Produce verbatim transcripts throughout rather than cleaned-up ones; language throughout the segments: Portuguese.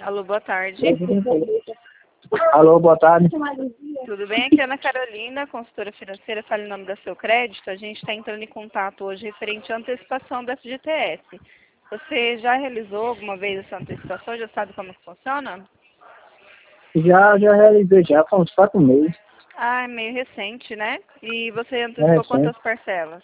Alô, boa tarde. Alô, boa tarde. Tudo bem? Aqui é Ana Carolina, consultora financeira. Fale o nome do seu crédito. A gente está entrando em contato hoje referente à antecipação da F G T S. Você já realizou alguma vez essa antecipação? Já sabe como que funciona? Já, já realizei já, faz uns quatro meses. Ah, é meio recente, né? E você É antecipou recente. quantas parcelas?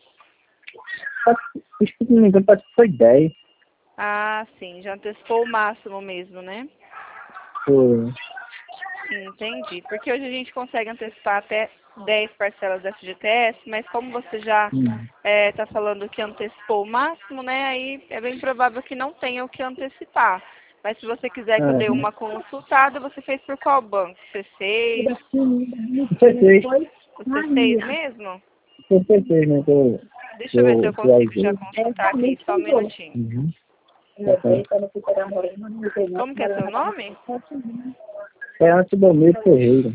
Acho que, se não me engano, parece que foi dez. Ah, sim. Já antecipou o máximo mesmo, né? Foi. Entendi. Porque hoje a gente consegue antecipar até dez parcelas da F G T S, mas como você já Hum. está falando que antecipou o máximo, né? Aí é bem provável que não tenha o que antecipar. Mas se você quiser que eu dê É. uma consultada, você fez por qual banco? C seis? Foi seis. O C seis mesmo? Foi seis, né? Que eu, Deixa que eu ver se eu eu consigo já realizei. consultar aqui, só um minutinho. Uhum. Tá certo. Como que é seu nome? É antes do mês Ferreira.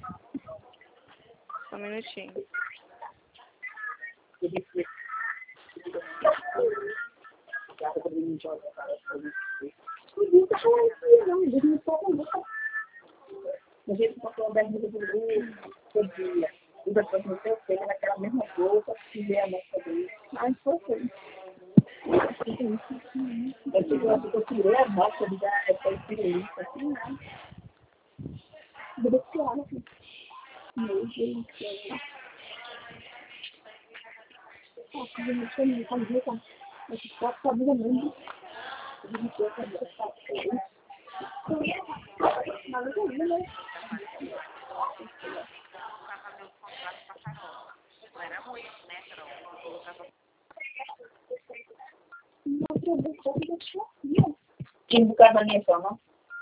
Só um minutinho. Quem buscava a minha forma?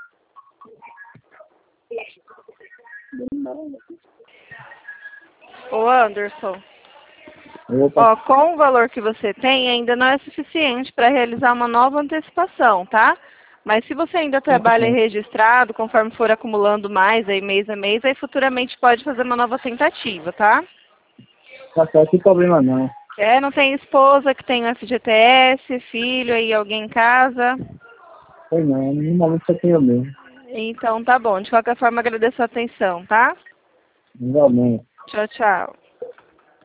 Ô Anderson, Opa. ó, com o valor que você tem, ainda não é suficiente para realizar uma nova antecipação, tá? Mas se você ainda trabalha registrado, conforme for acumulando mais, aí mês a mês, aí futuramente pode fazer uma nova tentativa, tá? Tá certo, sem problema não. É, não tem esposa que tem o F G T S, filho aí, alguém em casa? Foi não, no momento só tenho eu mesmo. Então tá bom, de qualquer forma agradeço a atenção, tá? Igualmente. Tchau, tchau.